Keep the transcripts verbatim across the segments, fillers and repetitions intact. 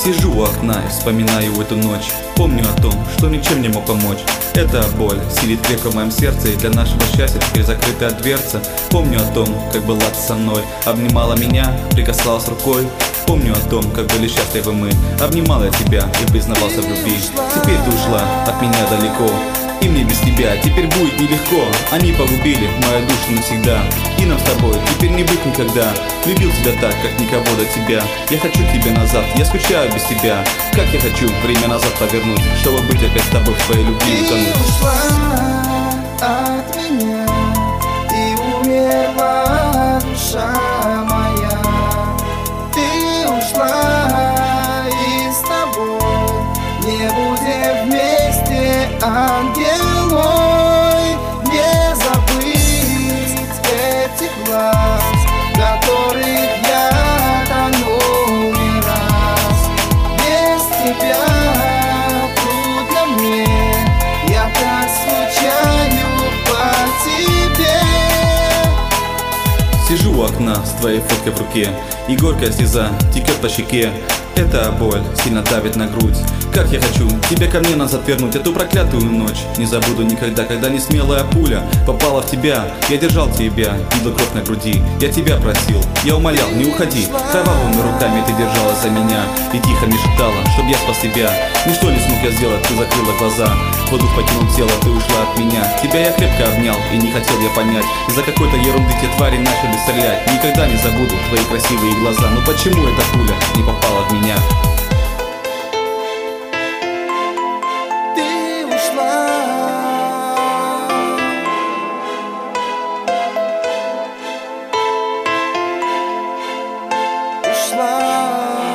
Сижу у окна и вспоминаю эту ночь. Помню о том, что ничем не мог помочь. Эта боль сидит крепко в моем сердце, и для нашего счастья теперь закрытая дверца. Помню о том, как была ты со мной, обнимала меня, прикасалась рукой. Помню о том, как были счастливы мы. Обнимал я тебя и признавался в любви. Теперь ты ушла от меня далеко, и мне без тебя теперь будет нелегко. Они погубили мою душу навсегда, и нам с тобой теперь не быть никогда. Любил тебя так, как никого до тебя. Я хочу тебя назад, я скучаю без тебя. Как я хочу время назад повернуть, чтобы быть опять с тобой в твоей любви утонуть. Ты ушла от меня, и умерла душа моя. Ты ушла, и с тобой не будем вместе, ангел мой. Не забыть этих глаз, в которых я тону не раз. Без тебя трудно мне, я так скучаю по тебе. Сижу у окна с твоей фоткой в руке, и горькая слеза текет по щеке. Эта боль сильно давит на грудь. Как я хочу тебя ко мне назад вернуть, эту проклятую ночь не забуду никогда, когда несмелая пуля попала в тебя. Я держал тебя, видел кровь на груди. Я тебя просил, я умолял, не уходи. Кровавыми руками ты держалась за меня и тихо мне шептала, чтоб я спас тебя. Ничто не смог я сделать, ты закрыла глаза. Воздух покинул тело, ты ушла от меня. Тебя я крепко обнял и не хотел я понять, из-за какой-то ерунды те твари начали стрелять. Никогда не забуду твои красивые глаза. Но почему эта пуля не попала в меня? Ты ушла, ушла.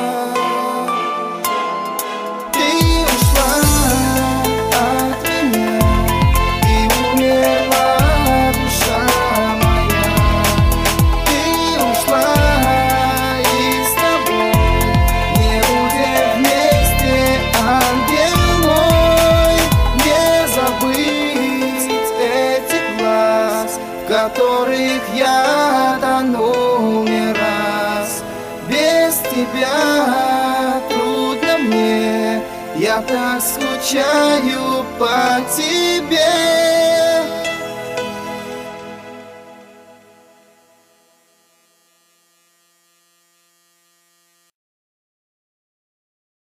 Ты ушла от меня, и умерла душа моя. Ты ушла, и с тобой не будем вместе, ангел мой. Не забыть этих глаз, в которых я тону не раз. Без тебя трудно мне, я так скучаю по тебе.